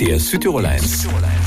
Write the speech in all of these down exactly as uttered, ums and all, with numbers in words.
Der Südtirol eins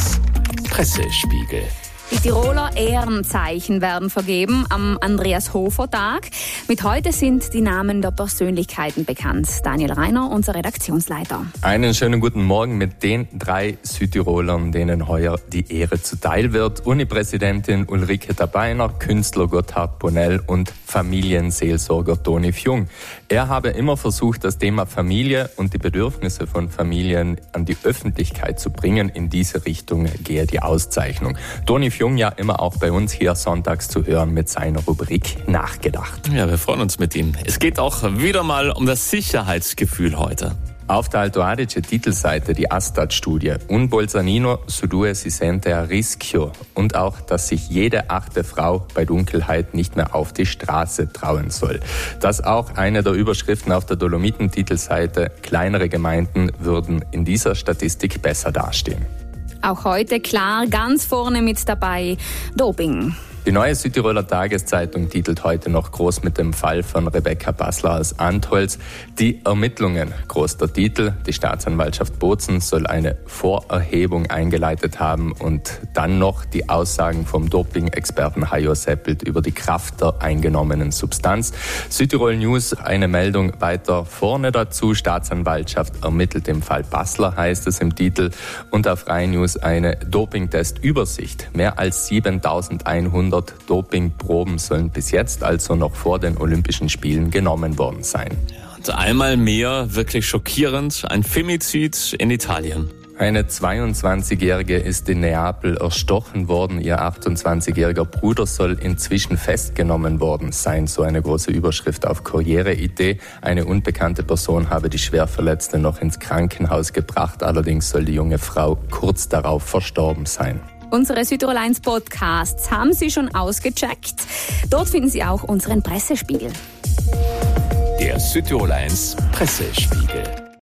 Pressespiegel. Die Tiroler Ehrenzeichen werden vergeben am Andreas-Hofer-Tag. Mit heute sind die Namen der Persönlichkeiten bekannt. Daniel Reiner, unser Redaktionsleiter. Einen schönen guten Morgen mit den drei Südtirolern, denen heuer die Ehre zuteil wird. Unipräsidentin Ulrike Tabeiner, Künstler Gotthard Bonell und Familienseelsorger Toni Fjung. Er habe immer versucht, das Thema Familie und die Bedürfnisse von Familien an die Öffentlichkeit zu bringen. In diese Richtung gehe die Auszeichnung. Toni Fjung ja immer auch bei uns hier sonntags zu hören mit seiner Rubrik Nachgedacht. Ja, wir freuen uns mit ihm. Es geht auch wieder mal um das Sicherheitsgefühl heute. Auf der Alto Adige-Titelseite die Astat-Studie Un Bolzanino su due si sente a rischio und auch, dass sich jede achte Frau bei Dunkelheit nicht mehr auf die Straße trauen soll. Das auch eine der Überschriften auf der Dolomiten-Titelseite. Kleinere Gemeinden würden in dieser Statistik besser dastehen. Auch heute klar ganz vorne mit dabei Doping. Die Neue Südtiroler Tageszeitung titelt heute noch groß mit dem Fall von Rebecca Bassler aus Antholz. Die Ermittlungen, groß der Titel. Die Staatsanwaltschaft Bozen soll eine Vorerhebung eingeleitet haben und dann noch die Aussagen vom Doping-Experten Hajo Seppelt über die Kraft der eingenommenen Substanz. Südtirol News, eine Meldung weiter vorne dazu. Staatsanwaltschaft ermittelt im Fall Bassler, heißt es im Titel. Und auf Rhein News eine Dopingtest-Übersicht. Mehr als siebentausendeinhundert Dopingproben sollen bis jetzt, also noch vor den Olympischen Spielen, genommen worden sein. Und einmal mehr, wirklich schockierend, ein Femizid in Italien. Eine zweiundzwanzigjährige ist in Neapel erstochen worden. Ihr achtundzwanzigjähriger Bruder soll inzwischen festgenommen worden sein. So eine große Überschrift auf Corriere punkt it. Eine unbekannte Person habe die Schwerverletzte noch ins Krankenhaus gebracht. Allerdings soll die junge Frau kurz darauf verstorben sein. Unsere Südtirol eins Podcasts haben Sie schon ausgecheckt. Dort finden Sie auch unseren Pressespiegel. Der Südtirol eins Pressespiegel.